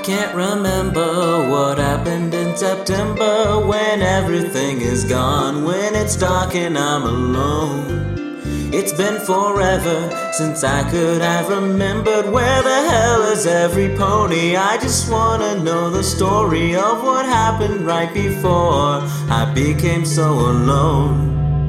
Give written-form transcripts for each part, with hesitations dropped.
Can't remember what happened in September, when everything is gone, when it's dark and I'm alone. It's been forever since I could have remembered where the hell is every pony. I just wanna know the story of what happened right before I became so alone.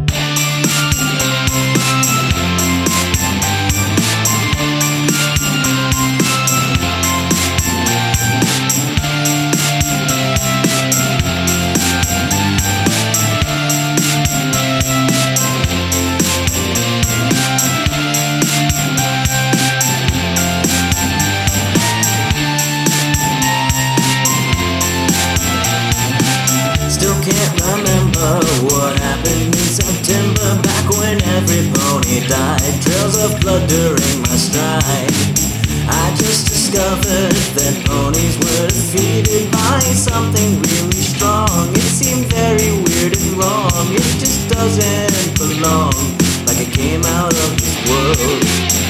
Can't remember what happened in September, back when every pony died, trails of blood during my stride. I just discovered that ponies were defeated by something really strong. It seemed very weird and wrong, it just doesn't belong, like it came out of this world.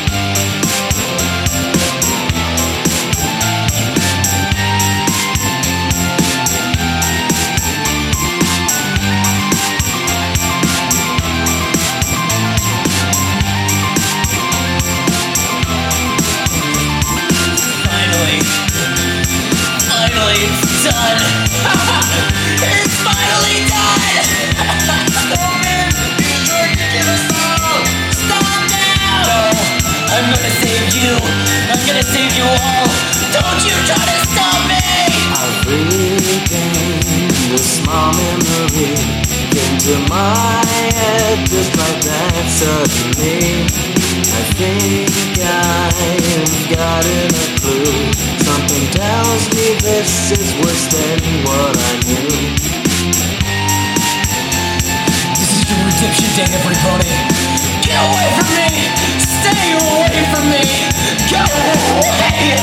It's done! It's finally done! Stop it! You're sure to kill us all! Stop now! No, I'm gonna save you! I'm gonna save you all! Don't you try to stop me! I've regained a small memory, came to my head just like that suddenly. I think I've gotten a clue. Something tells me this is worse than what I knew. This is your redemption day, everybody! Get away from me! Stay away from me! Go away!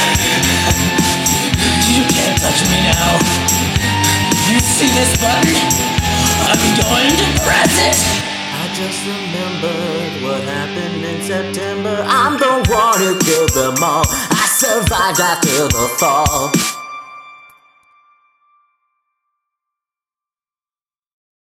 You can't touch me now. You see this button? I'm going to press it! I just remembered what happened in September. I'm the one who killed them all. I survived after the fall.